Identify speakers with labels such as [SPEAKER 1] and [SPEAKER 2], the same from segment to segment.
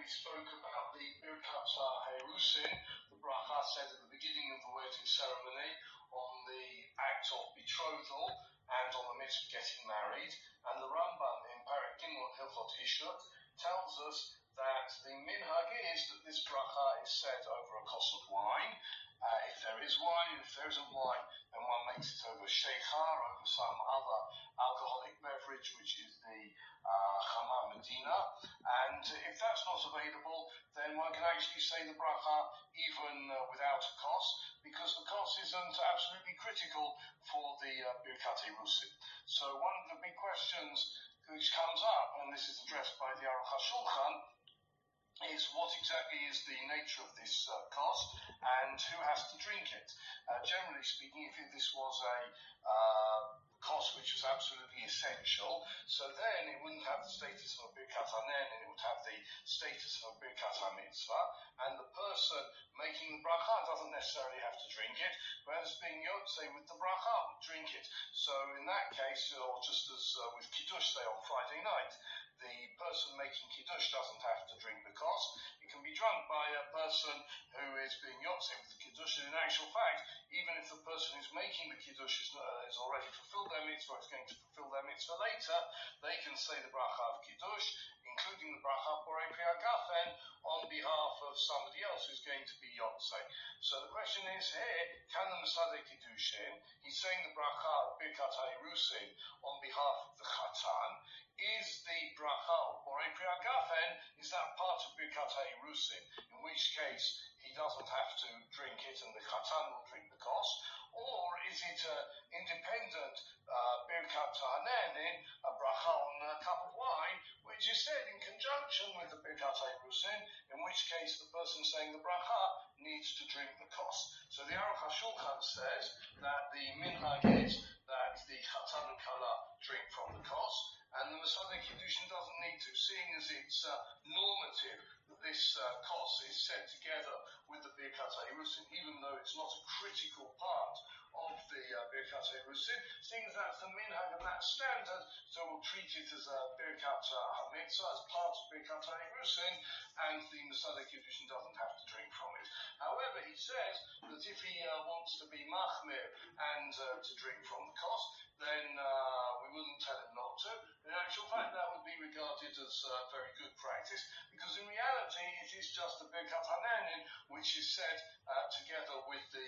[SPEAKER 1] spoke about the Birkat HaErusin, the bracha said at the beginning of the wedding ceremony, on the act of betrothal and on the mitzvah of getting married. And the Rambam in Perek Gimel Hilchot Ishrut tells us that the minhag is that this bracha is said over a kos of wine. If there is wine, if there isn't wine, then one makes it over sheikhar, over some other alcoholic beverage, which is the Chamar Medina. And if that's not available, then one can actually say the bracha even without a kos, because the kos isn't absolutely critical for the Birkat HaErusin. So one of the big questions which comes up, and this is addressed by the Aruch HaShulchan, is what exactly is the nature of this kos and who has to drink it. Generally speaking, if this was a kos which was absolutely essential, so then it wouldn't have the status of a Birkat Hanen, and it would have the status of a Birkat HaMitzvah, and the person making the bracha doesn't necessarily have to drink it, whereas being Yotzei with the bracha would drink it. So in that case, or just as with Kiddush, say on Friday night, the person making Kiddush doesn't have to drink the kos. It can be drunk by a person who is being Yotzei with the Kiddush, and in actual fact, even if the person who's making the Kiddush is already fulfilled their mitzvah, or is going to fulfill their mitzvah later, they can say the bracha of Kiddush, including the bracha Borei Pri Hagafen, on behalf of somebody else who's going to be Yotzei. So the question is here, can the Mesadeh Kiddushin, he's saying the bracha of Birkat HaErusin on behalf of the Chatan, is the bracha of Borei Pri Hagafen, is that part of Birkat HaErusin, in which case he doesn't have to drink it and the Chatan will drink the kos, or is it an independent Birkat Hanenin, a bracha on a cup of wine, which is said in conjunction with the Birkat HaErusin, in which case the person saying the bracha needs to drink the kos. So the Aruch HaShulchan says that the minhag is that the Chatan and Kala drink from the kos, and the Mesadeh Kiddushin doesn't need to, seeing as it's normative that this kos is said together with the Birkat HaErusin, even though it's not a critical part of the Birkat HaErusin, seeing as that's the minhag and that's standard, so we'll treat it as a Birkat HaMitzvah, as part of Birkat HaErusin, and the Mesadeh Kiddushin doesn't have to drink from it. However, he says that if he wants to be machmir and to drink from the kos, then we wouldn't tell him not to. In actual fact, that would be regarded as very good practice, because in reality it is just the Birkat Hanenin which is said together with the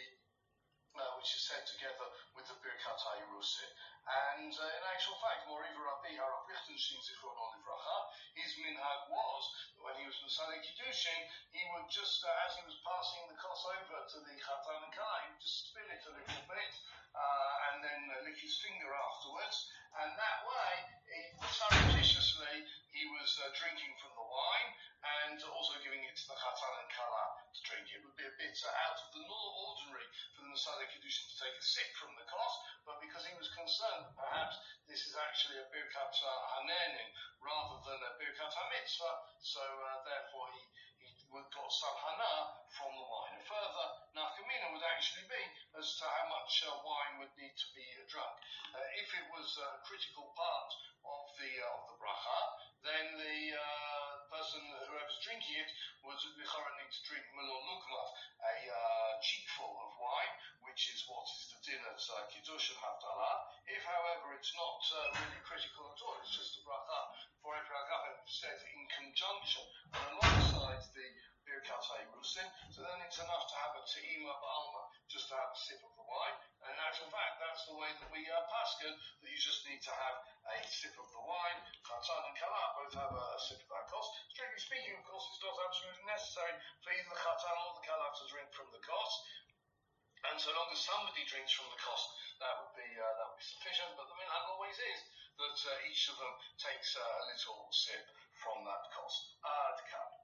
[SPEAKER 1] Birkat HaErusin. And in actual fact, moreover, Rabbi Harav Lichtenstein Zichrono Livracha, his minhag was that when he was Mesadeh Kiddushin, he would just, as he was passing the kos over to the Chatan and Kala, he would just spin it a little bit, and then lick his finger afterwards, and that way, surreptitiously, he was drinking from the wine, and also giving it to the Chatan and Kala to drink. It would be a bit out of the ordinary for the Mesadeh Kiddushin to take a sip from the kos, but because he was concerned that perhaps this is actually a Birkat Hanenin rather than a Birkat HaMitzvah, so therefore he got some hana from the wine. A further nafkamina would actually be as to how much wine would need to be drunk. If it was a critical part of the bracha, then the person, whoever's drinking it, would need to drink melon lugmat, a cheekful of wine, which is what is the din at Kiddush and Havdalah. If, however, it's not really critical at all, it's just a bracha for Borei Pri Hagafen said in conjunction and alongside the Birkat HaErusin, so then it's enough to have a te'ima ba'alma, just to have a sip of the wine. And in actual fact, that's the way that we paskin, that you just need to have a sip of the wine. Chatan and Kala both have a sip of that kos. Strictly speaking, of course, it's not absolutely necessary for either the Chatan or the Kala to drink from the kos. And so long as somebody drinks from the kos, that would be sufficient. But the minhag always is that each of them takes a little sip from that kos.